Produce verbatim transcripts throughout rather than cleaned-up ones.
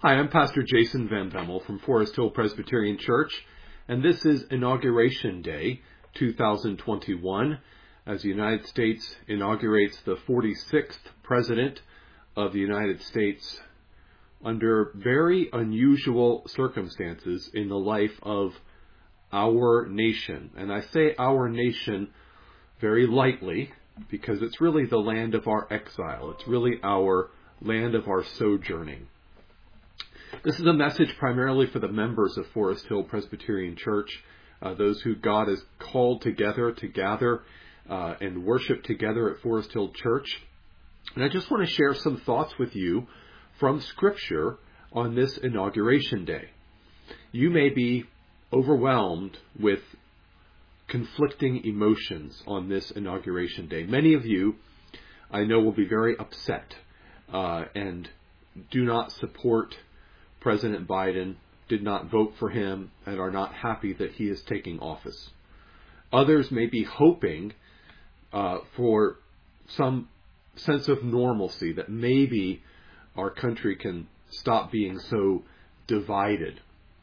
Hi, I'm Pastor Jason Van Bemmel from Forest Hill Presbyterian Church, and this is Inauguration Day two thousand twenty-one, as the United States inaugurates the forty-sixth President of the United States under very unusual circumstances in the life of our nation. And I say our nation very lightly because it's really the land of our exile. It's really our land of our sojourning. This is a message primarily for the members of Forest Hill Presbyterian Church, uh, those who God has called together to gather uh, and worship together at Forest Hill Church. And I just want to share some thoughts with you from Scripture on this Inauguration Day. You may be overwhelmed with conflicting emotions on this Inauguration Day. Many of you, I know, will be very upset uh, and do not support President Biden, did not vote for him, and are not happy that he is taking office. Others may be hoping uh, for some sense of normalcy, that maybe our country can stop being so divided.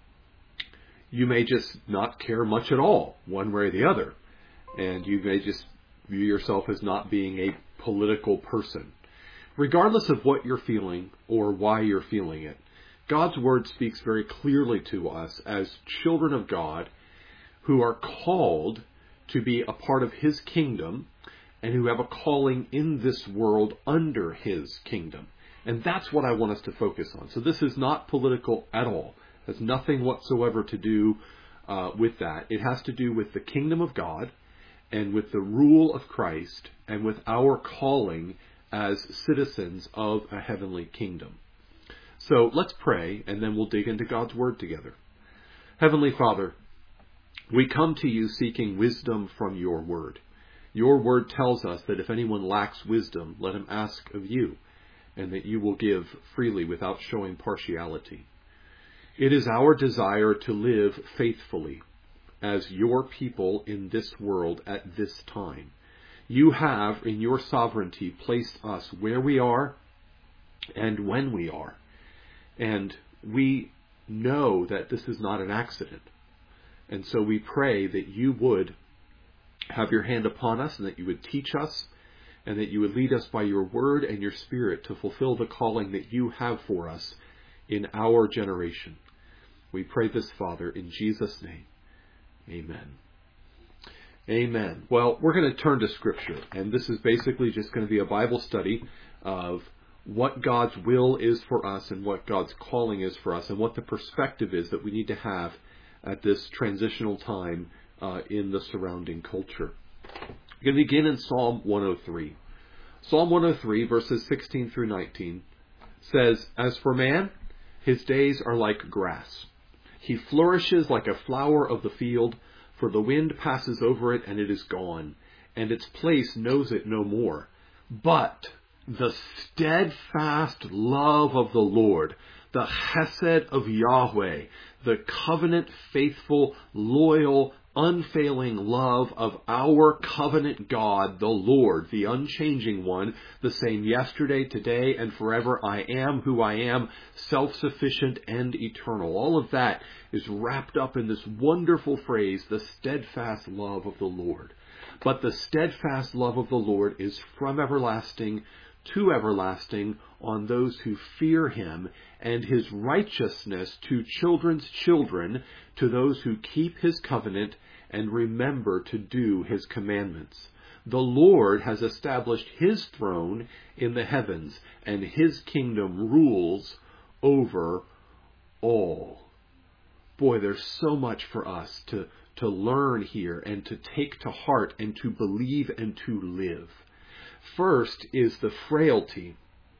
You may just not care much at all, one way or the other, and you may just view yourself as not being a political person. Regardless of what you're feeling or why you're feeling it, God's Word speaks very clearly to us as children of God who are called to be a part of His kingdom and who have a calling in this world under His kingdom. And that's what I want us to focus on. So this is not political at all. It has nothing whatsoever to do uh, with that. It has to do with the kingdom of God and with the rule of Christ and with our calling as citizens of a heavenly kingdom. So let's pray, and then we'll dig into God's Word together. Heavenly Father, we come to you seeking wisdom from your Word. Your Word tells us that if anyone lacks wisdom, let him ask of you, and that you will give freely without showing partiality. It is our desire to live faithfully as your people in this world at this time. You have, in your sovereignty, placed us where we are and when we are. And we know that this is not an accident. And so we pray that you would have your hand upon us and that you would teach us and that you would lead us by your word and your spirit to fulfill the calling that you have for us in our generation. We pray this, Father, in Jesus' name. Amen. Amen. Well, we're going to turn to Scripture, and this is basically just going to be a Bible study of what God's will is for us and what God's calling is for us and what the perspective is that we need to have at this transitional time uh, in the surrounding culture. We're going to begin in Psalm one oh three. Psalm one oh three, verses sixteen through nineteen, says, "As for man, his days are like grass. He flourishes like a flower of the field, for the wind passes over it and it is gone, and its place knows it no more. But the steadfast love of the Lord, the chesed of Yahweh, the covenant faithful, loyal, unfailing love of our covenant God, the Lord, the unchanging one, the same yesterday, today, and forever. I am who I am, self-sufficient and eternal." All of that is wrapped up in this wonderful phrase, the steadfast love of the Lord. But the steadfast love of the Lord is from everlasting to everlasting on those who fear him, and his righteousness to children's children, to those who keep his covenant and remember to do his commandments. The Lord has established his throne in the heavens, and his kingdom rules over all. Boy, there's so much for us to, to learn here and to take to heart and to believe and to live. First is the frailty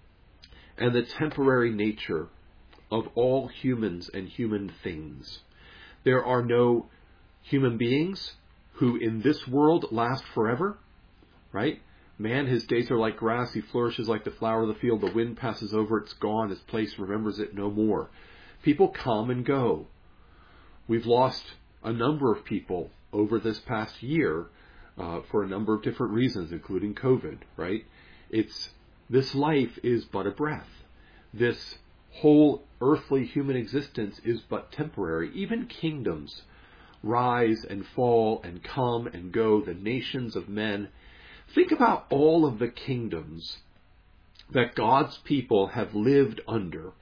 and the temporary nature of all humans and human things. There are no human beings who in this world last forever, right? Man, his days are like grass. He flourishes like the flower of the field. The wind passes over, it's gone. His place remembers it no more. People come and go. We've lost a number of people over this past year Uh, for a number of different reasons, including COVID, right? It's this life is but a breath. This whole earthly human existence is but temporary. Even kingdoms rise and fall and come and go, the nations of men. Think about all of the kingdoms that God's people have lived under.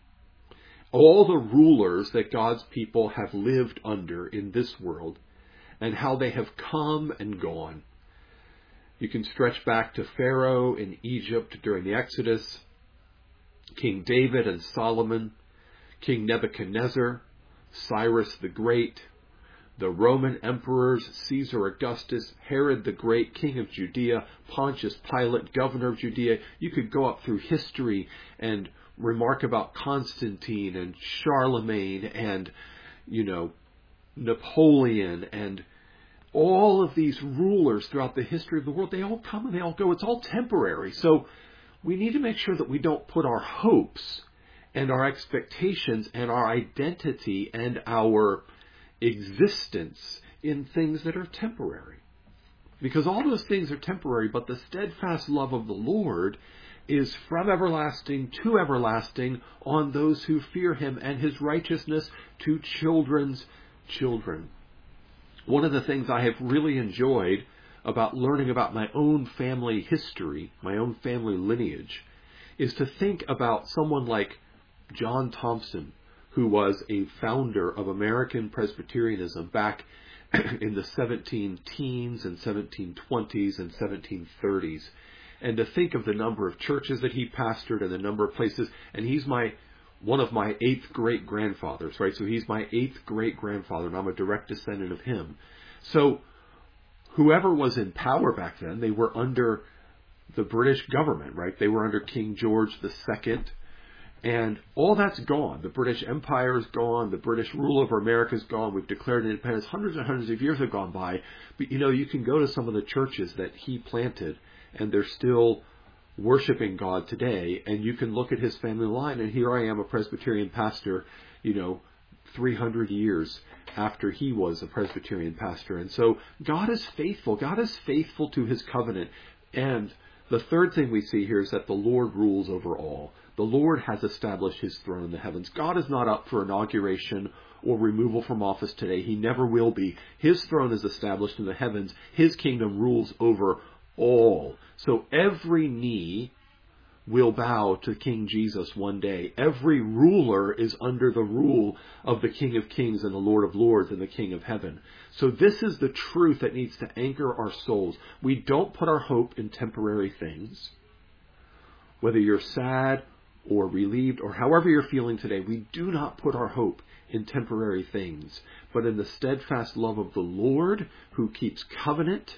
All the rulers that God's people have lived under in this world, and how they have come and gone. You can stretch back to Pharaoh in Egypt during the Exodus, King David and Solomon, King Nebuchadnezzar, Cyrus the Great, the Roman emperors, Caesar Augustus, Herod the Great, king of Judea, Pontius Pilate, governor of Judea. You could go up through history and remark about Constantine and Charlemagne and, you know, Napoleon and all of these rulers throughout the history of the world. They all come and they all go. It's all temporary. So we need to make sure that we don't put our hopes and our expectations and our identity and our existence in things that are temporary. Because all those things are temporary, but the steadfast love of the Lord is from everlasting to everlasting on those who fear him, and his righteousness to children's children. One of the things I have really enjoyed about learning about my own family history, my own family lineage, is to think about someone like John Thompson, who was a founder of American Presbyterianism back in the seventeen teens and seventeen twenties and seventeen thirties. And to think of the number of churches that he pastored and the number of places. And he's my one of my eighth great-grandfathers, right? So he's my eighth great-grandfather, and I'm a direct descendant of him. So whoever was in power back then, they were under the British government, right? They were under King George the Second. And all that's gone. The British Empire is gone. The British rule over America is gone. We've declared independence. Hundreds and hundreds of years have gone by. But, you know, you can go to some of the churches that he planted, and they're still worshiping God today. And you can look at his family line, and here I am, a Presbyterian pastor, you know, three hundred years after he was a Presbyterian pastor. And so God is faithful. God is faithful to his covenant. And the third thing we see here is that the Lord rules over all. The Lord has established his throne in the heavens. God is not up for inauguration or removal from office today. He never will be. His throne is established in the heavens. His kingdom rules over all. So every knee will bow to King Jesus one day. Every ruler is under the rule of the King of Kings and the Lord of Lords and the King of Heaven. So this is the truth that needs to anchor our souls. We don't put our hope in temporary things. Whether you're sad or relieved or however you're feeling today, we do not put our hope in temporary things, but in the steadfast love of the Lord, who keeps covenant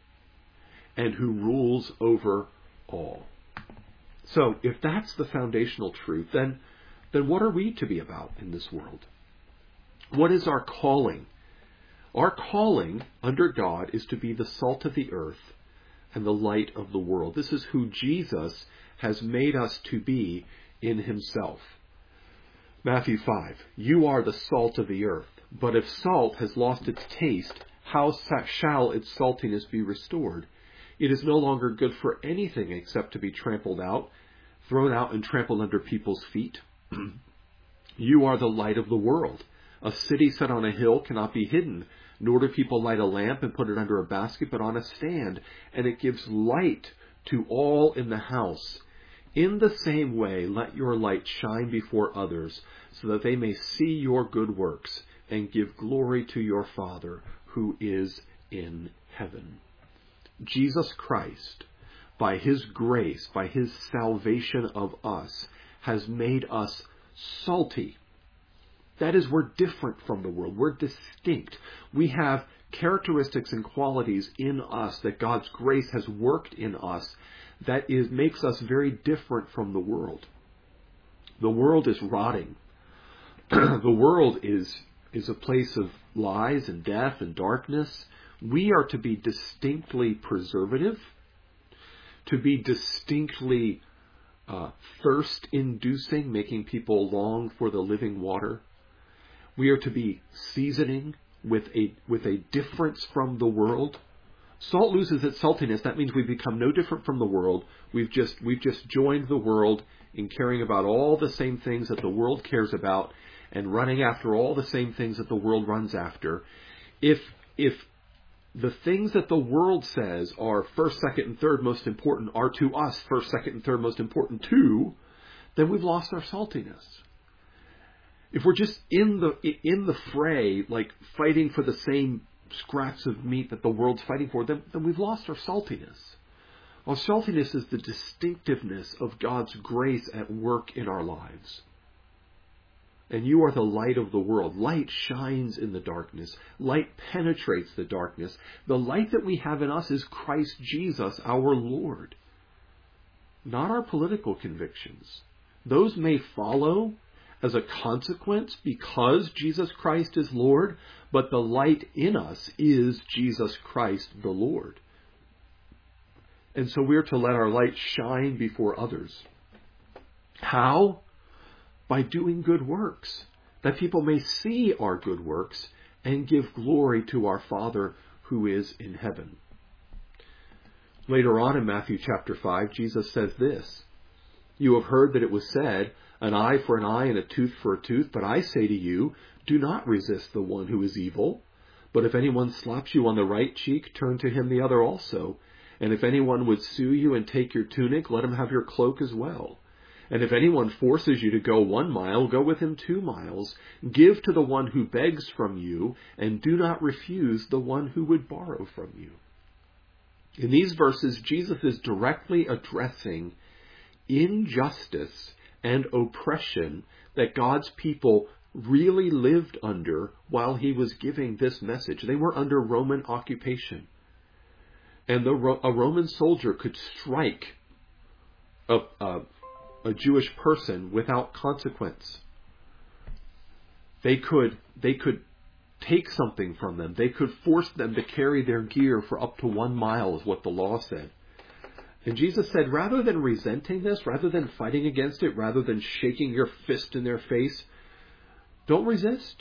and who rules over all. So if that's the foundational truth, then, then what are we to be about in this world? What is our calling? Our calling under God is to be the salt of the earth and the light of the world. This is who Jesus has made us to be in himself. Matthew five, you are the salt of the earth, but if salt has lost its taste, how shall its saltiness be restored? It is no longer good for anything except to be trampled out, thrown out and trampled under people's feet. You are the light of the world. A city set on a hill cannot be hidden, nor do people light a lamp and put it under a basket, but on a stand, and it gives light to all in the house. In the same way, let your light shine before others, so that they may see your good works and give glory to your Father who is in heaven. Jesus Christ, by his grace, by his salvation of us, has made us salty. That is, we're different from the world. We're distinct. We have characteristics and qualities in us that God's grace has worked in us that is makes us very different from the world. The world is rotting. The world is is a place of lies and death and darkness. We are to be distinctly preservative, to be distinctly uh, thirst-inducing, making people long for the living water. We are to be seasoning with a with a difference from the world. Salt loses its saltiness. That means we become no different from the world. We've just we've just joined the world in caring about all the same things that the world cares about and running after all the same things that the world runs after, if if the things that the world says are first, second, and third most important are to us first, second, and third most important too, then we've lost our saltiness. If we're just in the in the fray, like fighting for the same scraps of meat that the world's fighting for, then, then we've lost our saltiness. Our saltiness is the distinctiveness of God's grace at work in our lives. And you are the light of the world. Light shines in the darkness. Light penetrates the darkness. The light that we have in us is Christ Jesus, our Lord. Not our political convictions. Those may follow as a consequence because Jesus Christ is Lord, but the light in us is Jesus Christ the Lord. And so we're to let our light shine before others. How? By doing good works, that people may see our good works and give glory to our Father who is in heaven. Later on in Matthew chapter five, Jesus says this, "You have heard that it was said, an eye for an eye and a tooth for a tooth, but I say to you, do not resist the one who is evil. But if anyone slaps you on the right cheek, turn to him the other also. And if anyone would sue you and take your tunic, let him have your cloak as well. And if anyone forces you to go one mile, go with him two miles. Give to the one who begs from you, and do not refuse the one who would borrow from you." In these verses, Jesus is directly addressing injustice and oppression that God's people really lived under while he was giving this message. They were under Roman occupation. And the, a Roman soldier could strike a, a a Jewish person without consequence. They could, they could take something from them. They could force them to carry their gear for up to one mile is what the law said. And Jesus said, rather than resenting this, rather than fighting against it, rather than shaking your fist in their face, don't resist.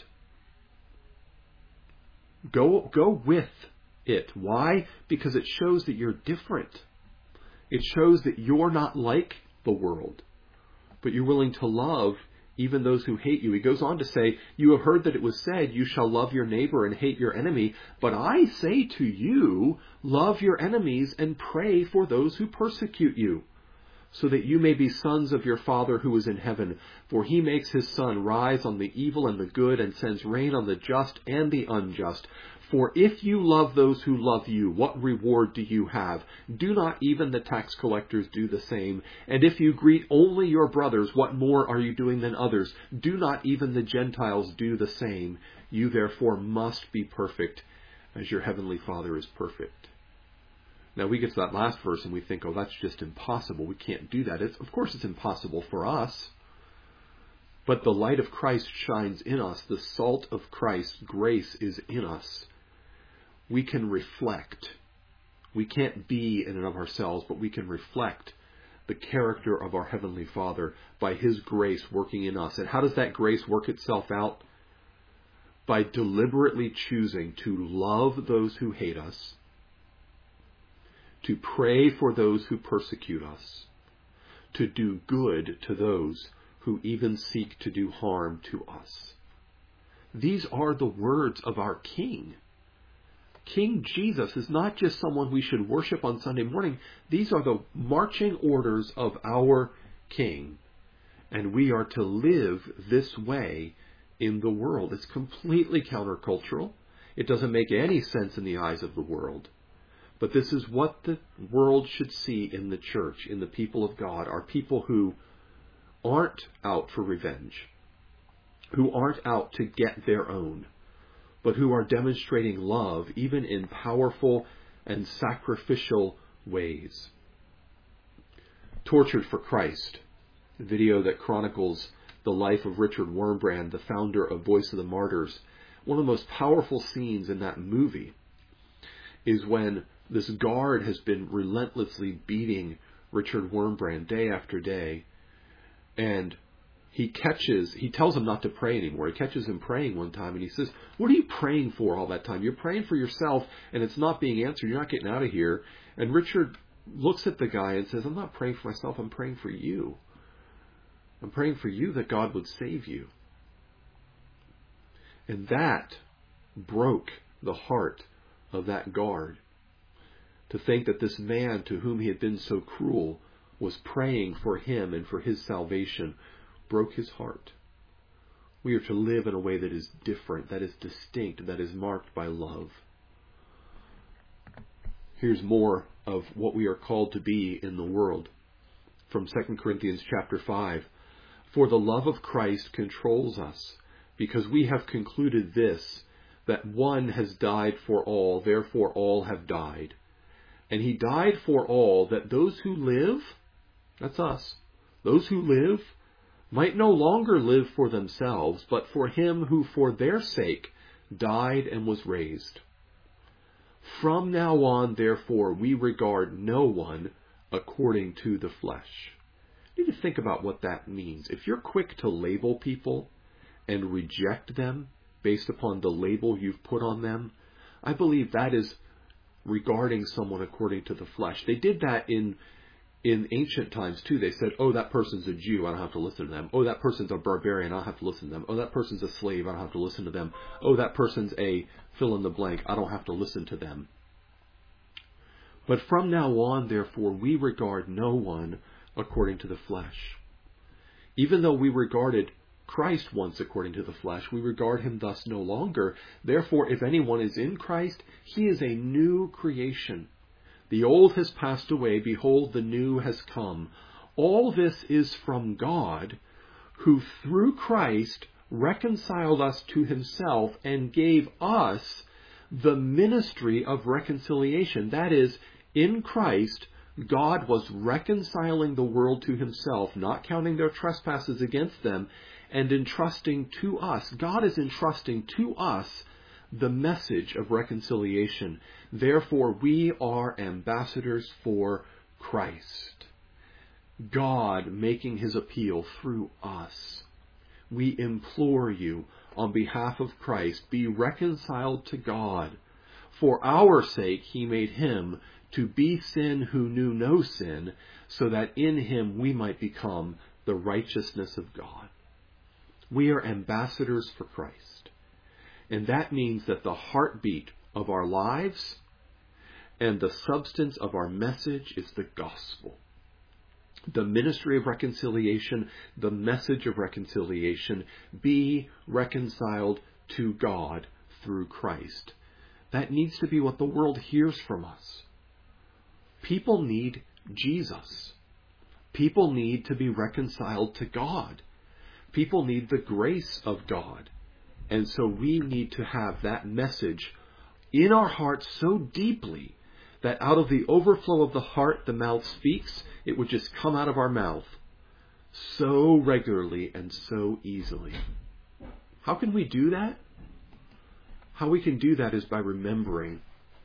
Go, go with it. Why? Because it shows that you're different. It shows that you're not like the world, but you're willing to love even those who hate you. He goes on to say, "You have heard that it was said, you shall love your neighbor and hate your enemy. But I say to you, love your enemies and pray for those who persecute you, so that you may be sons of your Father who is in heaven. For he makes his sun rise on the evil and the good, and sends rain on the just and the unjust. For if you love those who love you, what reward do you have? Do not even the tax collectors do the same? And if you greet only your brothers, what more are you doing than others? Do not even the Gentiles do the same? You therefore must be perfect, as your heavenly Father is perfect." Now we get to that last verse and we think, oh, that's just impossible. We can't do that. It's, of course it's impossible for us. But the light of Christ shines in us. The salt of Christ's grace is in us. We can reflect. We can't be in and of ourselves, but we can reflect the character of our Heavenly Father by His grace working in us. And how does that grace work itself out? By deliberately choosing to love those who hate us, to pray for those who persecute us, to do good to those who even seek to do harm to us. These are the words of our King. King Jesus is not just someone we should worship on Sunday morning. These are the marching orders of our King. And we are to live this way in the world. It's completely countercultural. It doesn't make any sense in the eyes of the world. But this is what the world should see in the church, in the people of God, are people who aren't out for revenge, who aren't out to get their own, but who are demonstrating love even in powerful and sacrificial ways. Tortured for Christ, a video that chronicles the life of Richard Wurmbrand, the founder of Voice of the Martyrs. One of the most powerful scenes in that movie is when this guard has been relentlessly beating Richard Wurmbrand day after day, and he catches, he tells him not to pray anymore. He catches him praying one time, and he says, "What are you praying for all that time? You're praying for yourself, and it's not being answered. You're not getting out of here." And Richard looks at the guy and says, "I'm not praying for myself. I'm praying for you. I'm praying for you that God would save you. And that broke the heart of that guard. To think that this man to whom he had been so cruel was praying for him and for his salvation broke his heart. We are to live in a way that is different, that is distinct, that is marked by love. Here's more of what we are called to be in the world. From Second Corinthians chapter five. For the love of Christ controls us, because we have concluded this, that one has died for all, therefore all have died. And he died for all, that those who live, that's us, those who live, might no longer live for themselves, but for him who for their sake died and was raised. From now on, therefore, we regard no one according to the flesh. You need to think about what that means. If you're quick to label people and reject them based upon the label you've put on them, I believe that is regarding someone according to the flesh. They did that in in ancient times too. They said, oh, that person's a Jew, I don't have to listen to them. Oh, that person's a barbarian, I don't have to listen to them. Oh, that person's a slave, I don't have to listen to them. Oh, that person's a fill in the blank, I don't have to listen to them. But from now on, therefore, we regard no one according to the flesh. Even though we regarded Christ once according to the flesh, we regard him thus no longer. Therefore, if anyone is in Christ, he is a new creation. The old has passed away, behold, the new has come. All this is from God, who through Christ reconciled us to himself and gave us the ministry of reconciliation. That is, in Christ, God was reconciling the world to himself, not counting their trespasses against them, and entrusting to us. God is entrusting to us the message of reconciliation. Therefore, we are ambassadors for Christ. God making his appeal through us. We implore you, on behalf of Christ, be reconciled to God. For our sake he made him to be sin who knew no sin, so that in him we might become the righteousness of God. We are ambassadors for Christ. And that means that the heartbeat of our lives and the substance of our message is the gospel. The ministry of reconciliation, the message of reconciliation, be reconciled to God through Christ. That needs to be what the world hears from us. People need Jesus. People need to be reconciled to God. People need the grace of God. And so we need to have that message in our hearts so deeply that out of the overflow of the heart the mouth speaks. It would just come out of our mouth so regularly and so easily. How can we do that? How we can do that is by remembering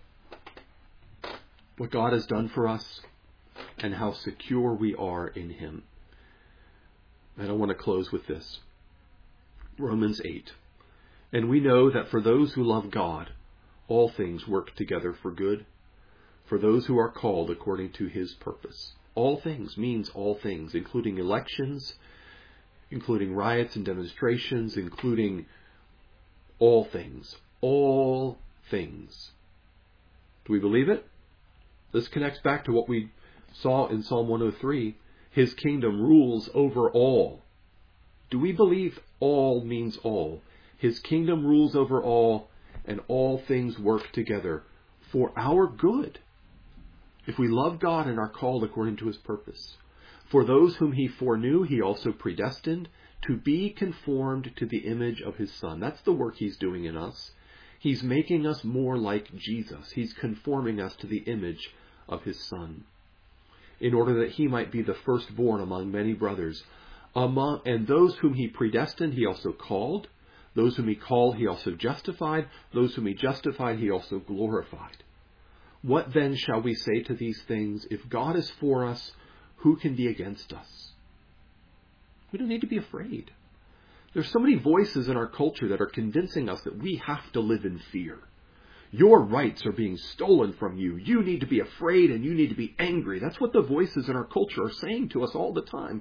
what God has done for us and how secure we are in him. And I want to close with this. Romans eight. And we know that for those who love God, all things work together for good, for those who are called according to his purpose. All things means all things, including elections, including riots and demonstrations, including all things. All things. Do we believe it? This connects back to what we saw in Psalm one oh three. His kingdom rules over all. Do we believe all means all? His kingdom rules over all, and all things work together for our good. If we love God and are called according to his purpose. For those whom he foreknew, he also predestined to be conformed to the image of his Son. That's the work he's doing in us. He's making us more like Jesus. He's conforming us to the image of his Son, in order that he might be the firstborn among many brothers. Among, and those whom he predestined, he also called. Those whom he called, he also justified. Those whom he justified, he also glorified. What then shall we say to these things? If God is for us, who can be against us? We don't need to be afraid. There's so many voices in our culture that are convincing us that we have to live in fear. Your rights are being stolen from you. You need to be afraid and you need to be angry. That's what the voices in our culture are saying to us all the time.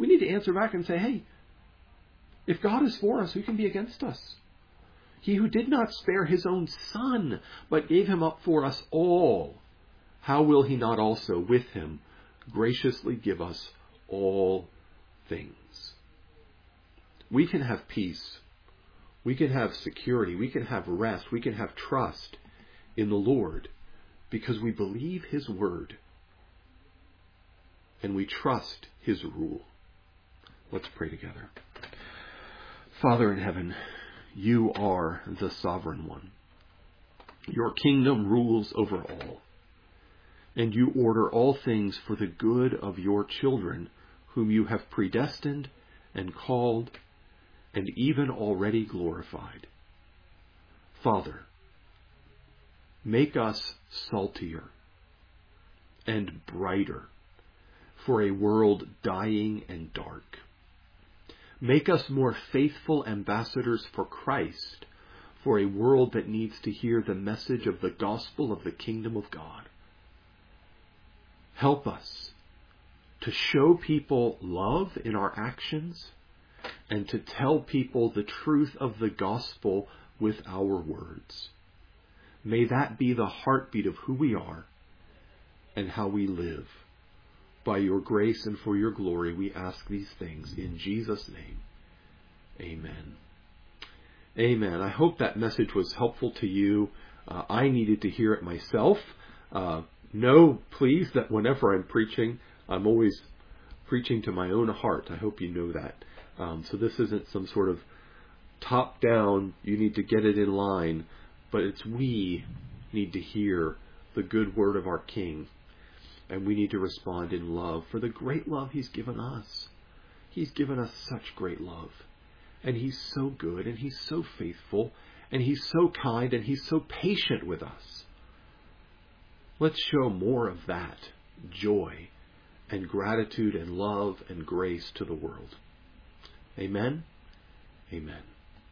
We need to answer back and say, hey, if God is for us, who can be against us? He who did not spare his own Son, but gave him up for us all, how will he not also with him graciously give us all things? We can have peace. We can have security. We can have rest. We can have trust in the Lord because we believe his word and we trust his rule. Let's pray together. Father in heaven, you are the sovereign one. Your kingdom rules over all, and you order all things for the good of your children, whom you have predestined and called and even already glorified. Father, make us saltier and brighter for a world dying and dark. Make us more faithful ambassadors for Christ, for a world that needs to hear the message of the gospel of the kingdom of God. Help us to show people love in our actions and to tell people the truth of the gospel with our words. May that be the heartbeat of who we are and how we live. By your grace and for your glory, we ask these things in Jesus' name. Amen. Amen. I hope that message was helpful to you. Uh, I needed to hear it myself. Uh, know, please, that whenever I'm preaching, I'm always preaching to my own heart. I hope you know that. Um, so this isn't some sort of top-down, you need to get it in line, but it's we need to hear the good word of our King. And we need to respond in love for the great love he's given us. He's given us such great love. And he's so good, and he's so faithful, and he's so kind, and he's so patient with us. Let's show more of that joy and gratitude and love and grace to the world. Amen? Amen.